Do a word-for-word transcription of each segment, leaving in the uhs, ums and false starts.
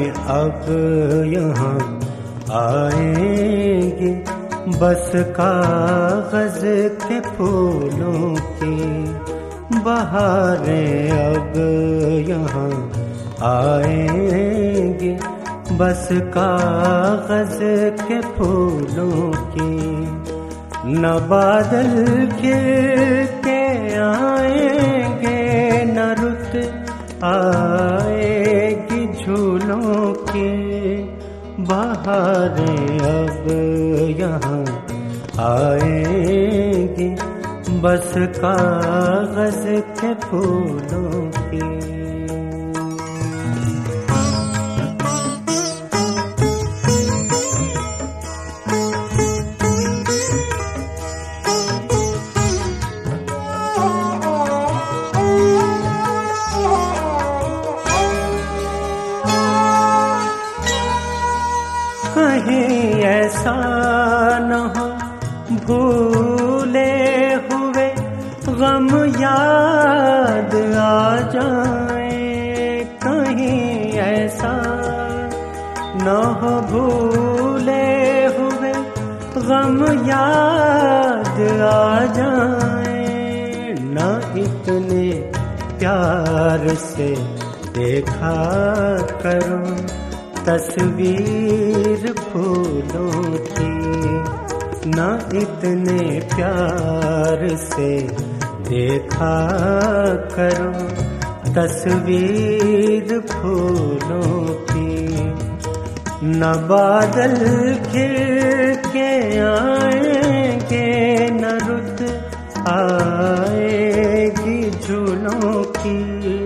अब यहाँ आएंगे बस कागज के फूलों की बहारें अब यहाँ आएंगे बस कागज के फूलों की। न बादल घिर के आएंगे न रुत आएगी झूलों की बहारें अब यहाँ आएंगी बस कागज के फूलों की। कहीं ऐसा न हो भूले हुए गम याद आ जाए, कहीं ऐसा न हो भूले हुए गम याद आ जाए। न इतने प्यार से देखा करो तस्वीर फूलों की, न इतने प्यार से देखा करो तस्वीर फूलों की। न बादल घिर के आएंगे न रुत आएगी झूलों की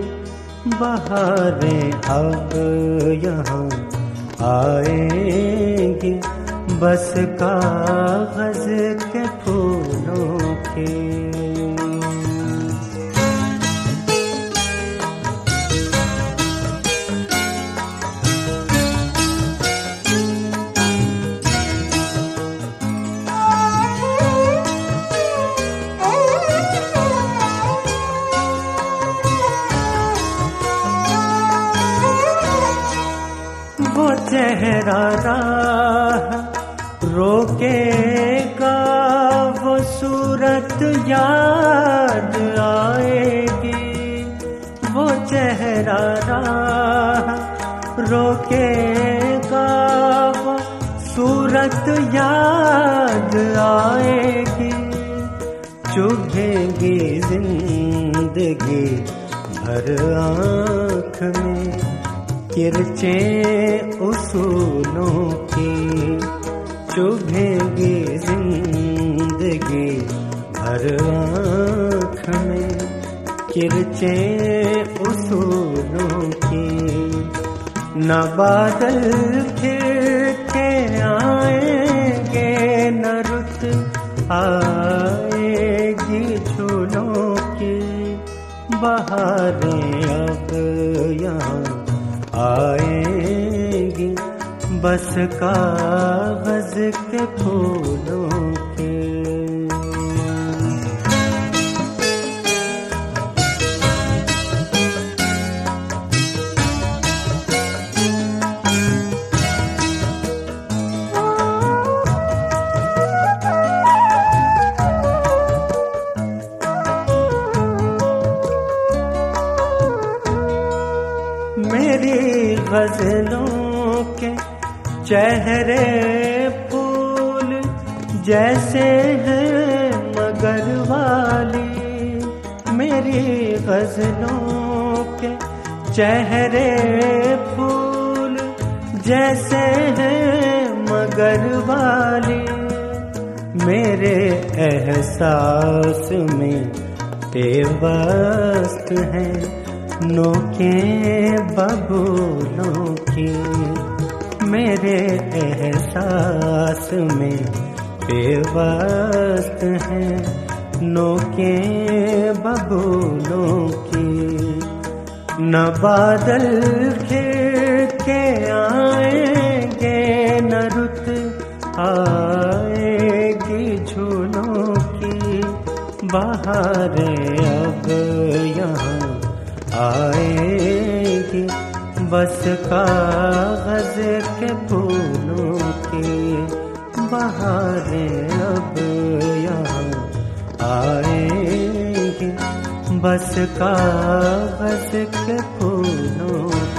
बहारें अब यहाँ आएंगी बस कागज के फूलों की। वो चेहरा राह रोकेगा वो सूरत याद आएगी, वो चेहरा राह रोकेगा वो सूरत याद आएगी। चुभेगी जिंदगी भर आँख में किरचे उसूलों की, चुभेगी जिंदगी भर आँख में किरचे उसूलों की। न बादल घिर के आएंगे न रुत आएगी झूलों की बहारें अब यहाँ आएंगी बस कागज के फूलों के। मेरी गजलों के चेहरे फूल जैसे हैं मगर वाली, मेरी गजलों के चेहरे फूल जैसे हैं मगर वाली। मेरे एहसास में पेवस्त हैं नोके बबूलों की, मेरे एहसास में पेवस्त हैं नोके बबूलों की। न बादल घिर के आएंगे न रुत आएगी झूलों की बहारें अब यहाँ आएगी बस कागज के फूलों की बहारें अब यहाँ आएंगी, बस कागज के फूलों